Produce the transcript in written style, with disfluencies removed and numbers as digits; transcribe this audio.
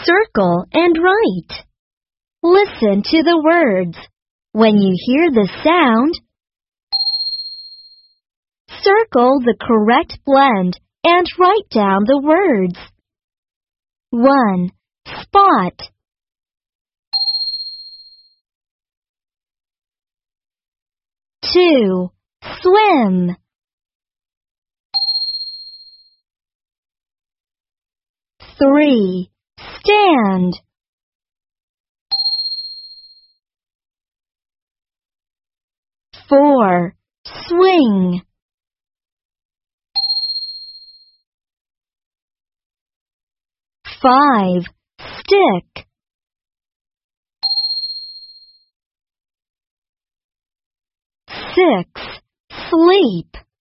Circle and write. Listen to the words. When you hear the sound, circle the correct blend and write down the words. 1. Spot. 2. Swim. 3. Stand. 4. Swing. 5. Stick. 6. Sleep.